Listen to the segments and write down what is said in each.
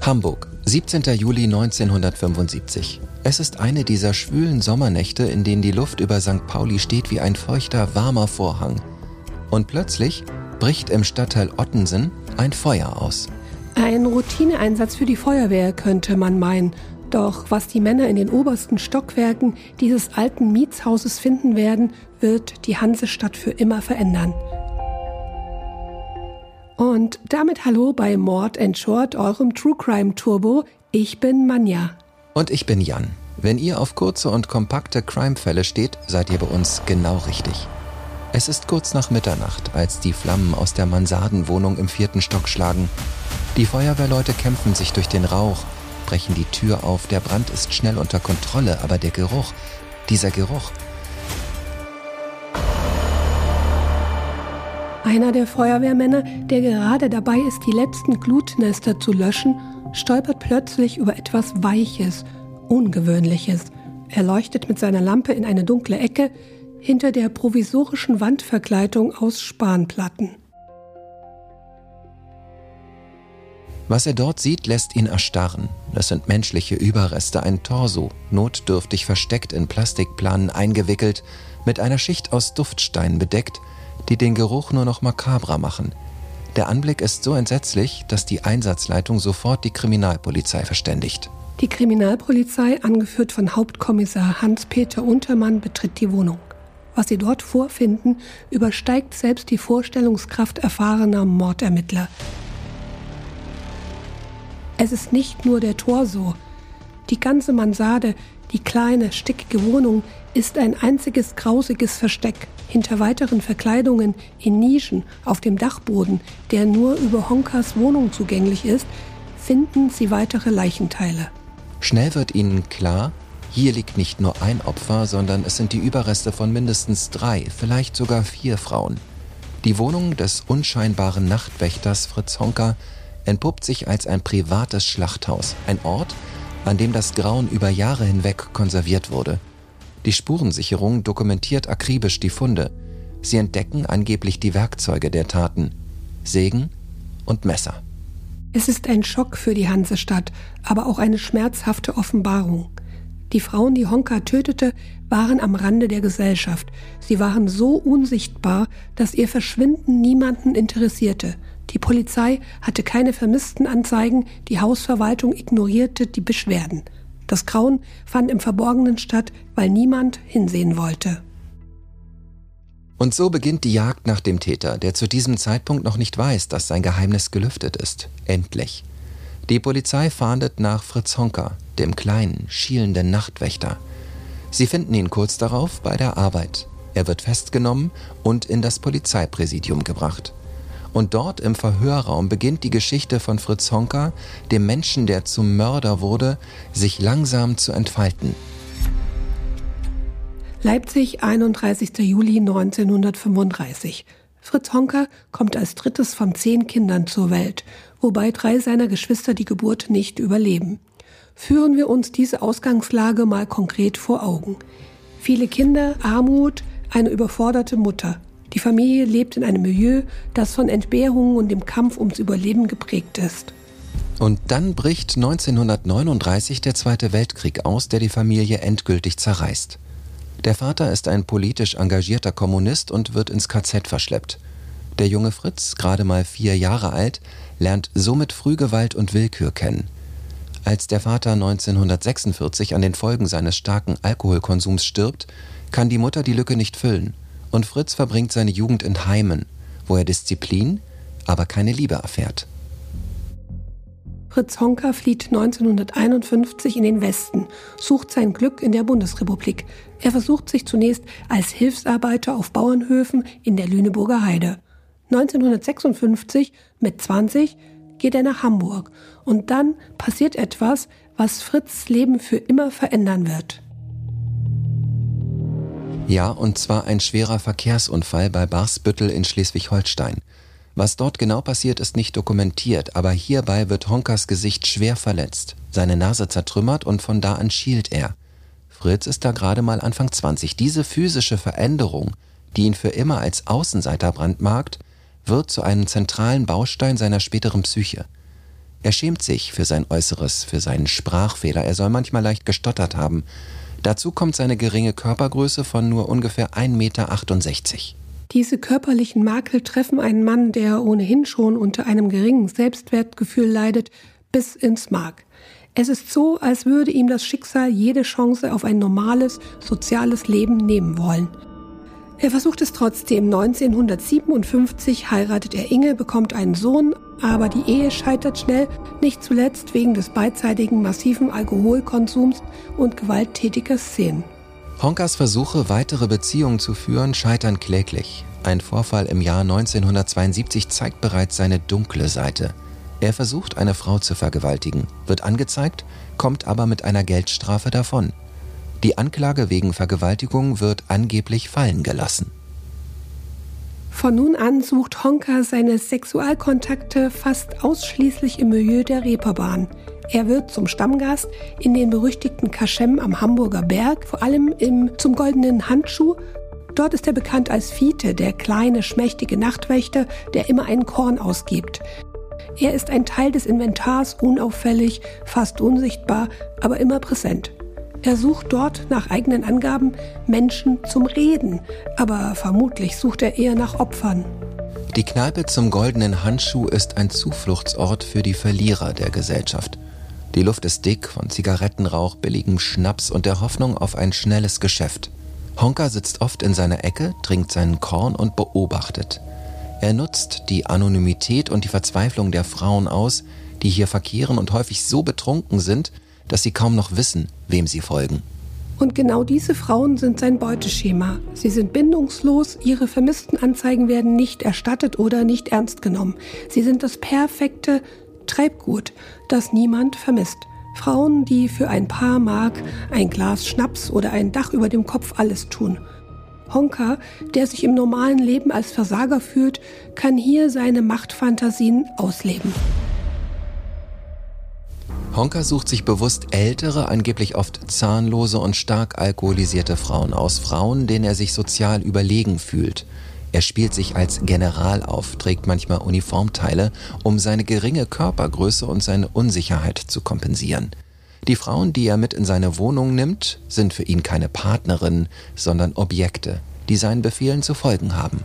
Hamburg, 17. Juli 1975. Es ist eine dieser schwülen Sommernächte, in denen die Luft über St. Pauli steht wie ein feuchter, warmer Vorhang. Und plötzlich bricht im Stadtteil Ottensen ein Feuer aus. Ein Routineeinsatz für die Feuerwehr, könnte man meinen. Doch was die Männer in den obersten Stockwerken dieses alten Mietshauses finden werden, wird die Hansestadt für immer verändern. Und damit hallo bei Mord & Short, eurem True Crime Turbo. Ich bin Manja. Und ich bin Jan. Wenn ihr auf kurze und kompakte Crime-Fälle steht, seid ihr bei uns genau richtig. Es ist kurz nach Mitternacht, als die Flammen aus der Mansardenwohnung im 4. Stock schlagen. Die Feuerwehrleute kämpfen sich durch den Rauch, brechen die Tür auf. Der Brand ist schnell unter Kontrolle, aber der Geruch, dieser Geruch. Einer der Feuerwehrmänner, der gerade dabei ist, die letzten Glutnester zu löschen, stolpert plötzlich über etwas Weiches, Ungewöhnliches. Er leuchtet mit seiner Lampe in eine dunkle Ecke hinter der provisorischen Wandverkleidung aus Spanplatten. Was er dort sieht, lässt ihn erstarren. Das sind menschliche Überreste, ein Torso, notdürftig versteckt in Plastikplanen eingewickelt, mit einer Schicht aus Duftstein bedeckt, die den Geruch nur noch makabrer machen. Der Anblick ist so entsetzlich, dass die Einsatzleitung sofort die Kriminalpolizei verständigt. Die Kriminalpolizei, angeführt von Hauptkommissar Hans-Peter Untermann, betritt die Wohnung. Was sie dort vorfinden, übersteigt selbst die Vorstellungskraft erfahrener Mordermittler. Es ist nicht nur der Torso. Die ganze Mansarde, die kleine, stickige Wohnung, ist ein einziges grausiges Versteck. Hinter weiteren Verkleidungen, in Nischen, auf dem Dachboden, der nur über Honkers Wohnung zugänglich ist, finden sie weitere Leichenteile. Schnell wird ihnen klar, hier liegt nicht nur ein Opfer, sondern es sind die Überreste von mindestens 3, vielleicht sogar 4 Frauen. Die Wohnung des unscheinbaren Nachtwächters Fritz Honka entpuppt sich als ein privates Schlachthaus, ein Ort, an dem das Grauen über Jahre hinweg konserviert wurde. Die Spurensicherung dokumentiert akribisch die Funde. Sie entdecken angeblich die Werkzeuge der Taten: Sägen und Messer. Es ist ein Schock für die Hansestadt, aber auch eine schmerzhafte Offenbarung. Die Frauen, die Honka tötete, waren am Rande der Gesellschaft. Sie waren so unsichtbar, dass ihr Verschwinden niemanden interessierte. Die Polizei hatte keine Vermisstenanzeigen, die Hausverwaltung ignorierte die Beschwerden. Das Grauen fand im Verborgenen statt, weil niemand hinsehen wollte. Und so beginnt die Jagd nach dem Täter, der zu diesem Zeitpunkt noch nicht weiß, dass sein Geheimnis gelüftet ist. Endlich. Die Polizei fahndet nach Fritz Honka, dem kleinen, schielenden Nachtwächter. Sie finden ihn kurz darauf bei der Arbeit. Er wird festgenommen und in das Polizeipräsidium gebracht. Und dort im Verhörraum beginnt die Geschichte von Fritz Honka, dem Menschen, der zum Mörder wurde, sich langsam zu entfalten. Leipzig, 31. Juli 1935. Fritz Honka kommt als drittes von 10 Kindern zur Welt, wobei 3 seiner Geschwister die Geburt nicht überleben. Führen wir uns diese Ausgangslage mal konkret vor Augen. Viele Kinder, Armut, eine überforderte Mutter. Die Familie lebt in einem Milieu, das von Entbehrungen und dem Kampf ums Überleben geprägt ist. Und dann bricht 1939 der Zweite Weltkrieg aus, der die Familie endgültig zerreißt. Der Vater ist ein politisch engagierter Kommunist und wird ins KZ verschleppt. Der junge Fritz, gerade mal 4 Jahre alt, lernt somit früh Gewalt und Willkür kennen. Als der Vater 1946 an den Folgen seines starken Alkoholkonsums stirbt, kann die Mutter die Lücke nicht füllen. Und Fritz verbringt seine Jugend in Heimen, wo er Disziplin, aber keine Liebe erfährt. Fritz Honka flieht 1951 in den Westen, sucht sein Glück in der Bundesrepublik. Er versucht sich zunächst als Hilfsarbeiter auf Bauernhöfen in der Lüneburger Heide. 1956, mit 20, geht er nach Hamburg. Und dann passiert etwas, was Fritz' Leben für immer verändern wird. Ja, und zwar ein schwerer Verkehrsunfall bei Barsbüttel in Schleswig-Holstein. Was dort genau passiert, ist nicht dokumentiert, aber hierbei wird Honkas Gesicht schwer verletzt, seine Nase zertrümmert und von da an schielt er. Fritz ist da gerade mal Anfang 20. Diese physische Veränderung, die ihn für immer als Außenseiter brandmarkt, wird zu einem zentralen Baustein seiner späteren Psyche. Er schämt sich für sein Äußeres, für seinen Sprachfehler. Er soll manchmal leicht gestottert haben. Dazu kommt seine geringe Körpergröße von nur ungefähr 1,68 Meter. Diese körperlichen Makel treffen einen Mann, der ohnehin schon unter einem geringen Selbstwertgefühl leidet, bis ins Mark. Es ist so, als würde ihm das Schicksal jede Chance auf ein normales, soziales Leben nehmen wollen. Er versucht es trotzdem. 1957 heiratet er Inge, bekommt einen Sohn, aber die Ehe scheitert schnell, nicht zuletzt wegen des beidseitigen massiven Alkoholkonsums und gewalttätiger Szenen. Honkers Versuche, weitere Beziehungen zu führen, scheitern kläglich. Ein Vorfall im Jahr 1972 zeigt bereits seine dunkle Seite. Er versucht, eine Frau zu vergewaltigen, wird angezeigt, kommt aber mit einer Geldstrafe davon. Die Anklage wegen Vergewaltigung wird angeblich fallen gelassen. Von nun an sucht Honka seine Sexualkontakte fast ausschließlich im Milieu der Reeperbahn. Er wird zum Stammgast in den berüchtigten Kaschem am Hamburger Berg, vor allem zum Goldenen Handschuh. Dort ist er bekannt als Fiete, der kleine, schmächtige Nachtwächter, der immer ein Korn ausgibt. Er ist ein Teil des Inventars, unauffällig, fast unsichtbar, aber immer präsent. Er sucht dort nach eigenen Angaben Menschen zum Reden, aber vermutlich sucht er eher nach Opfern. Die Kneipe zum Goldenen Handschuh ist ein Zufluchtsort für die Verlierer der Gesellschaft. Die Luft ist dick von Zigarettenrauch, billigem Schnaps und der Hoffnung auf ein schnelles Geschäft. Honka sitzt oft in seiner Ecke, trinkt seinen Korn und beobachtet. Er nutzt die Anonymität und die Verzweiflung der Frauen aus, die hier verkehren und häufig so betrunken sind, dass sie kaum noch wissen, wem sie folgen. Und genau diese Frauen sind sein Beuteschema. Sie sind bindungslos, ihre Vermisstenanzeigen werden nicht erstattet oder nicht ernst genommen. Sie sind das perfekte Treibgut, das niemand vermisst. Frauen, die für ein paar Mark, ein Glas Schnaps oder ein Dach über dem Kopf alles tun. Honka, der sich im normalen Leben als Versager fühlt, kann hier seine Machtfantasien ausleben. Honka sucht sich bewusst ältere, angeblich oft zahnlose und stark alkoholisierte Frauen aus. Frauen, denen er sich sozial überlegen fühlt. Er spielt sich als General auf, trägt manchmal Uniformteile, um seine geringe Körpergröße und seine Unsicherheit zu kompensieren. Die Frauen, die er mit in seine Wohnung nimmt, sind für ihn keine Partnerinnen, sondern Objekte, die seinen Befehlen zu folgen haben.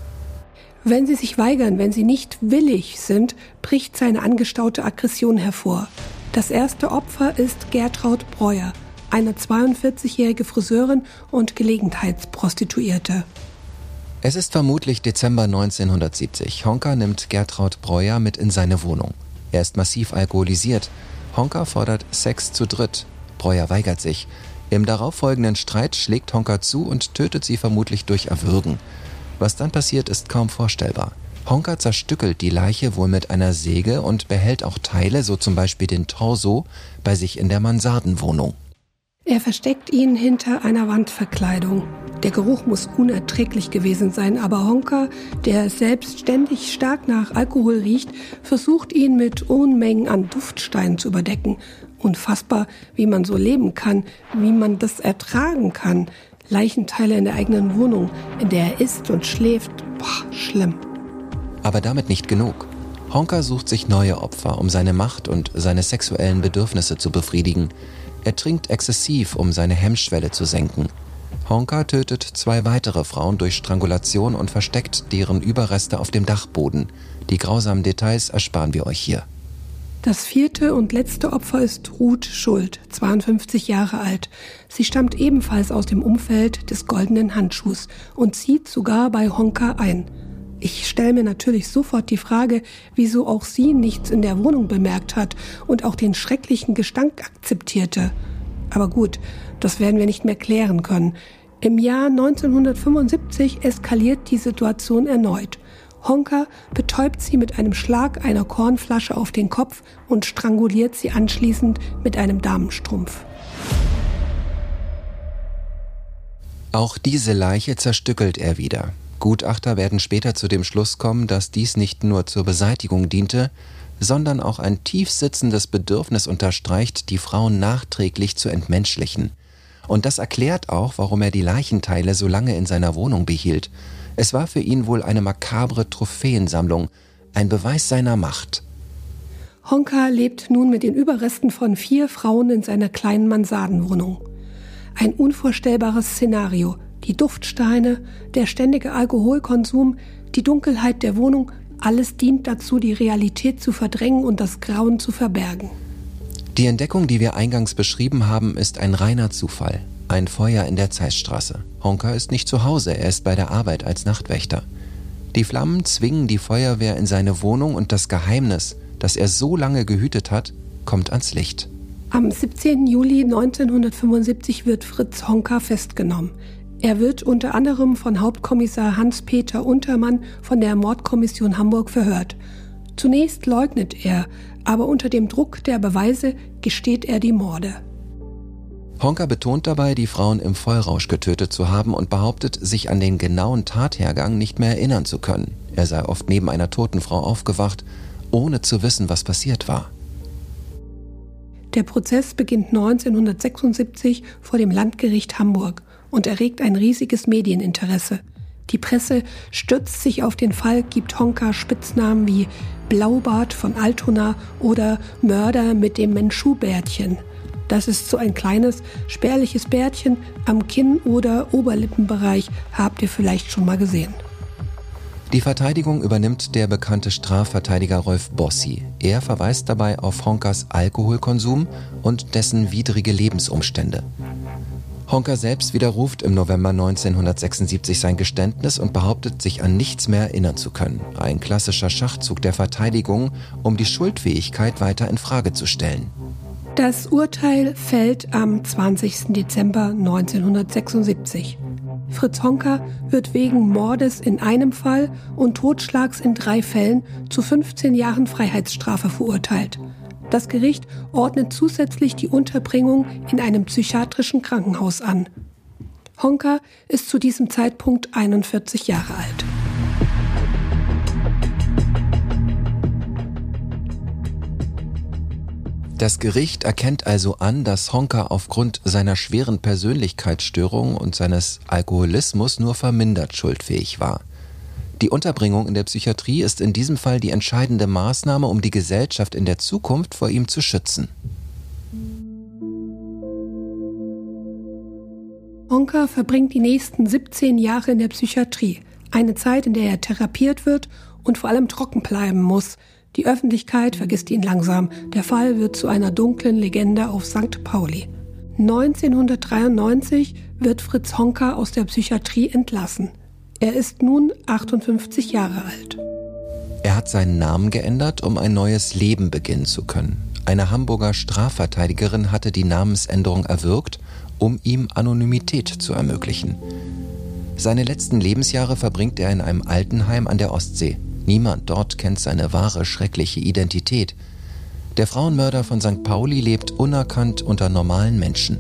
Wenn sie sich weigern, wenn sie nicht willig sind, bricht seine angestaute Aggression hervor. Das erste Opfer ist Gertraud Breuer, eine 42-jährige Friseurin und Gelegenheitsprostituierte. Es ist vermutlich Dezember 1970. Honka nimmt Gertraud Breuer mit in seine Wohnung. Er ist massiv alkoholisiert. Honka fordert Sex zu dritt. Breuer weigert sich. Im darauffolgenden Streit schlägt Honka zu und tötet sie vermutlich durch Erwürgen. Was dann passiert, ist kaum vorstellbar. Honka zerstückelt die Leiche wohl mit einer Säge und behält auch Teile, so zum Beispiel den Torso, bei sich in der Mansardenwohnung. Er versteckt ihn hinter einer Wandverkleidung. Der Geruch muss unerträglich gewesen sein, aber Honka, der selbst ständig stark nach Alkohol riecht, versucht ihn mit Unmengen an Duftsteinen zu überdecken. Unfassbar, wie man so leben kann, wie man das ertragen kann. Leichenteile in der eigenen Wohnung, in der er isst und schläft. Boah, schlimm. Aber damit nicht genug. Honka sucht sich neue Opfer, um seine Macht und seine sexuellen Bedürfnisse zu befriedigen. Er trinkt exzessiv, um seine Hemmschwelle zu senken. Honka tötet 2 weitere Frauen durch Strangulation und versteckt deren Überreste auf dem Dachboden. Die grausamen Details ersparen wir euch hier. Das 4. und letzte Opfer ist Ruth Schuld, 52 Jahre alt. Sie stammt ebenfalls aus dem Umfeld des Goldenen Handschuhs und zieht sogar bei Honka ein. Ich stelle mir natürlich sofort die Frage, wieso auch sie nichts in der Wohnung bemerkt hat und auch den schrecklichen Gestank akzeptierte. Aber gut, das werden wir nicht mehr klären können. Im Jahr 1975 eskaliert die Situation erneut. Honka betäubt sie mit einem Schlag einer Kornflasche auf den Kopf und stranguliert sie anschließend mit einem Damenstrumpf. Auch diese Leiche zerstückelt er wieder. Gutachter werden später zu dem Schluss kommen, dass dies nicht nur zur Beseitigung diente, sondern auch ein tief sitzendes Bedürfnis unterstreicht, die Frauen nachträglich zu entmenschlichen. Und das erklärt auch, warum er die Leichenteile so lange in seiner Wohnung behielt. Es war für ihn wohl eine makabre Trophäensammlung, ein Beweis seiner Macht. Honka lebt nun mit den Überresten von 4 Frauen in seiner kleinen Mansardenwohnung. Ein unvorstellbares Szenario. Die Duftsteine, der ständige Alkoholkonsum, die Dunkelheit der Wohnung, alles dient dazu, die Realität zu verdrängen und das Grauen zu verbergen. Die Entdeckung, die wir eingangs beschrieben haben, ist ein reiner Zufall. Ein Feuer in der Zeissstraße. Honka ist nicht zu Hause, er ist bei der Arbeit als Nachtwächter. Die Flammen zwingen die Feuerwehr in seine Wohnung und das Geheimnis, das er so lange gehütet hat, kommt ans Licht. Am 17. Juli 1975 wird Fritz Honka festgenommen. Er wird unter anderem von Hauptkommissar Hans-Peter Untermann von der Mordkommission Hamburg verhört. Zunächst leugnet er, aber unter dem Druck der Beweise gesteht er die Morde. Honka betont dabei, die Frauen im Vollrausch getötet zu haben und behauptet, sich an den genauen Tathergang nicht mehr erinnern zu können. Er sei oft neben einer toten Frau aufgewacht, ohne zu wissen, was passiert war. Der Prozess beginnt 1976 vor dem Landgericht Hamburg und erregt ein riesiges Medieninteresse. Die Presse stürzt sich auf den Fall, gibt Honka Spitznamen wie Blaubart von Altona oder Mörder mit dem Menschubärtchen. Das ist so ein kleines, spärliches Bärtchen am Kinn- oder Oberlippenbereich, habt ihr vielleicht schon mal gesehen. Die Verteidigung übernimmt der bekannte Strafverteidiger Rolf Bossi. Er verweist dabei auf Honkas Alkoholkonsum und dessen widrige Lebensumstände. Honka selbst widerruft im November 1976 sein Geständnis und behauptet, sich an nichts mehr erinnern zu können. Ein klassischer Schachzug der Verteidigung, um die Schuldfähigkeit weiter in Frage zu stellen. Das Urteil fällt am 20. Dezember 1976. Fritz Honka wird wegen Mordes in einem Fall und Totschlags in 3 Fällen zu 15 Jahren Freiheitsstrafe verurteilt. Das Gericht ordnet zusätzlich die Unterbringung in einem psychiatrischen Krankenhaus an. Honka ist zu diesem Zeitpunkt 41 Jahre alt. Das Gericht erkennt also an, dass Honka aufgrund seiner schweren Persönlichkeitsstörung und seines Alkoholismus nur vermindert schuldfähig war. Die Unterbringung in der Psychiatrie ist in diesem Fall die entscheidende Maßnahme, um die Gesellschaft in der Zukunft vor ihm zu schützen. Honka verbringt die nächsten 17 Jahre in der Psychiatrie. Eine Zeit, in der er therapiert wird und vor allem trocken bleiben muss. Die Öffentlichkeit vergisst ihn langsam. Der Fall wird zu einer dunklen Legende auf St. Pauli. 1993 wird Fritz Honka aus der Psychiatrie entlassen. Er ist nun 58 Jahre alt. Er hat seinen Namen geändert, um ein neues Leben beginnen zu können. Eine Hamburger Strafverteidigerin hatte die Namensänderung erwirkt, um ihm Anonymität zu ermöglichen. Seine letzten Lebensjahre verbringt er in einem Altenheim an der Ostsee. Niemand dort kennt seine wahre, schreckliche Identität. Der Frauenmörder von St. Pauli lebt unerkannt unter normalen Menschen.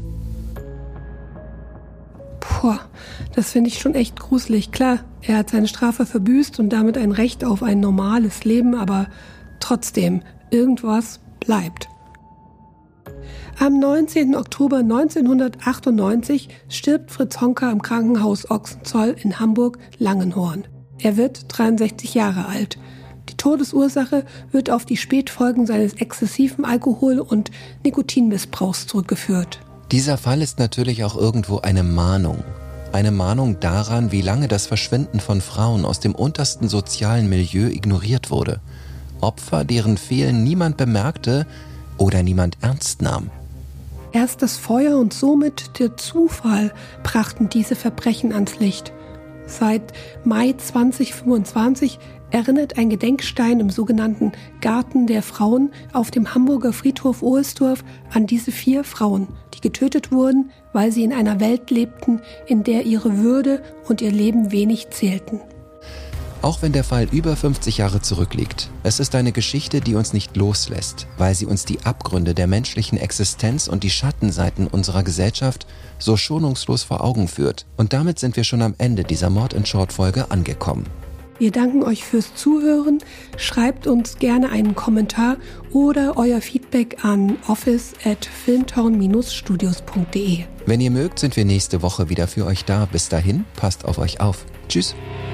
Das finde ich schon echt gruselig. Klar, er hat seine Strafe verbüßt und damit ein Recht auf ein normales Leben, aber trotzdem, irgendwas bleibt. Am 19. Oktober 1998 stirbt Fritz Honka im Krankenhaus Ochsenzoll in Hamburg-Langenhorn. Er wird 63 Jahre alt. Die Todesursache wird auf die Spätfolgen seines exzessiven Alkohol- und Nikotinmissbrauchs zurückgeführt. Dieser Fall ist natürlich auch irgendwo eine Mahnung. Eine Mahnung daran, wie lange das Verschwinden von Frauen aus dem untersten sozialen Milieu ignoriert wurde. Opfer, deren Fehlen niemand bemerkte oder niemand ernst nahm. Erst das Feuer und somit der Zufall brachten diese Verbrechen ans Licht. Seit Mai 2025 erinnert ein Gedenkstein im sogenannten Garten der Frauen auf dem Hamburger Friedhof Ohlsdorf an diese 4 Frauen, die getötet wurden, weil sie in einer Welt lebten, in der ihre Würde und ihr Leben wenig zählten. Auch wenn der Fall über 50 Jahre zurückliegt, es ist eine Geschichte, die uns nicht loslässt, weil sie uns die Abgründe der menschlichen Existenz und die Schattenseiten unserer Gesellschaft so schonungslos vor Augen führt. Und damit sind wir schon am Ende dieser Mord in Short-Folge angekommen. Wir danken euch fürs Zuhören. Schreibt uns gerne einen Kommentar oder euer Feedback an office@filmtown-studios.de. Wenn ihr mögt, sind wir nächste Woche wieder für euch da. Bis dahin, passt auf euch auf. Tschüss.